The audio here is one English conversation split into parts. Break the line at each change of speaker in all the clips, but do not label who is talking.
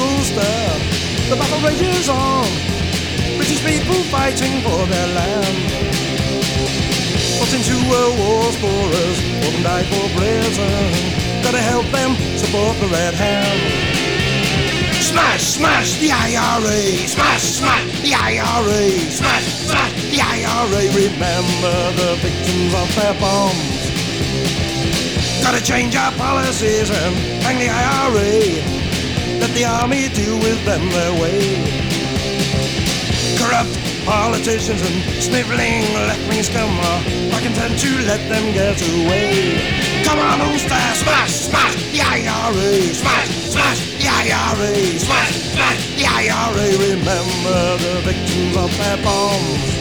Ulster, the battle rages on. British people fighting for their land. Fought in 2 world wars for us, fought and died for Britain. Gotta help them support the Red Hand. Smash, smash the IRA, smash, smash the IRA, smash, smash the IRA. Remember the victims of their bombs. Gotta change our policies and hang the IRA. Let the army deal with them their way. Corrupt politicians and snivelling left-wing scum are not content to let them get away. Come on, Ulster, smash, smash the IRA, smash, smash the IRA, smash, smash the IRA. Remember the victims of their bombs.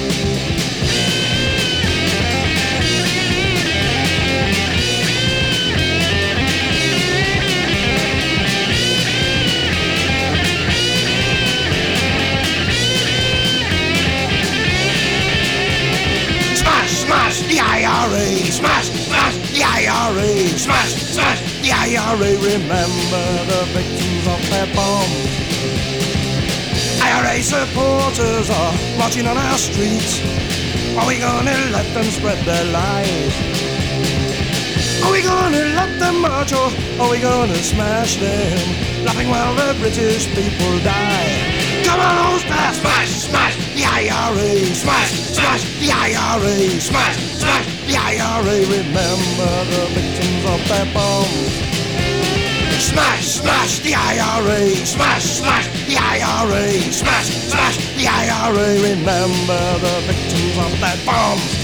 Smash the IRA, smash, smash the IRA, smash, smash the IRA. Remember the victims of their bombs. IRA supporters are marching on our streets. Are we gonna let them spread their lies? Are we gonna let them march, or are we gonna smash them, laughing while the British people die? Come on, Ulster, smash, smash the IRA, smash, smash the IRA, smash, smash the IRA. Remember the victims of their bombs. Smash, smash the IRA, smash, smash the IRA, smash, smash the IRA. Remember the victims of their bombs.